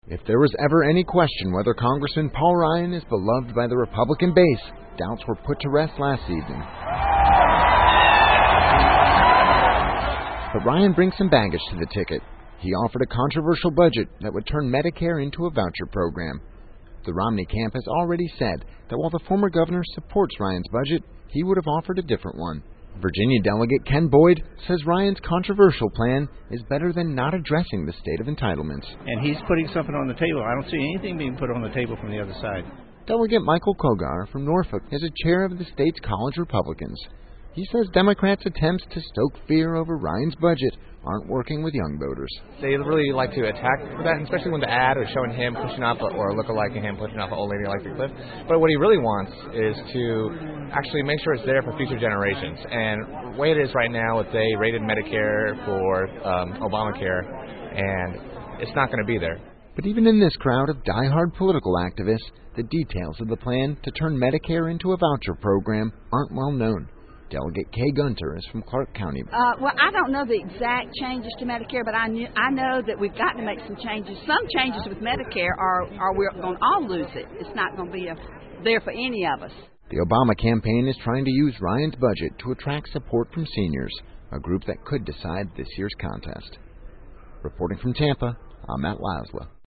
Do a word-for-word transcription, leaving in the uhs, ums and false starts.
If there was ever any question whether Congressman Paul Ryan is beloved by the Republican base, doubts were put to rest last evening. But Ryan brings some baggage to the ticket. He offered a controversial budget that would turn Medicare into a voucher program. The Romney camp has already said that while the former governor supports Ryan's budget, he would have offered a different one. Virginia Delegate Ken Boyd says Ryan's controversial plan is better than not addressing the state of entitlements. And he's putting something on the table. I don't see anything being put on the table from the other side. Delegate Michael Kogar from Norfolk is a chair of the state's college Republicans. He says Democrats' attempts to stoke fear over Ryan's budget aren't working with young voters. They really like to attack that, especially when the ad was showing him pushing off, or a lookalike of him pushing off an old lady like the cliff. But what he really wants is to actually make sure it's there for future generations. And the way it is right now, they rated Medicare for um, Obamacare, and it's not going to be there. But even in this crowd of die-hard political activists, the details of the plan to turn Medicare into a voucher program aren't well known. Delegate Kay Gunter is from Clark County. Uh, well, I don't know the exact changes to Medicare, but I, knew, I know that we've got to make some changes. Some changes with Medicare are, are we're going to all lose it. It's not going to be a, there for any of us. The Obama campaign is trying to use Ryan's budget to attract support from seniors, a group that could decide this year's contest. Reporting from Tampa, I'm Matt Lasla.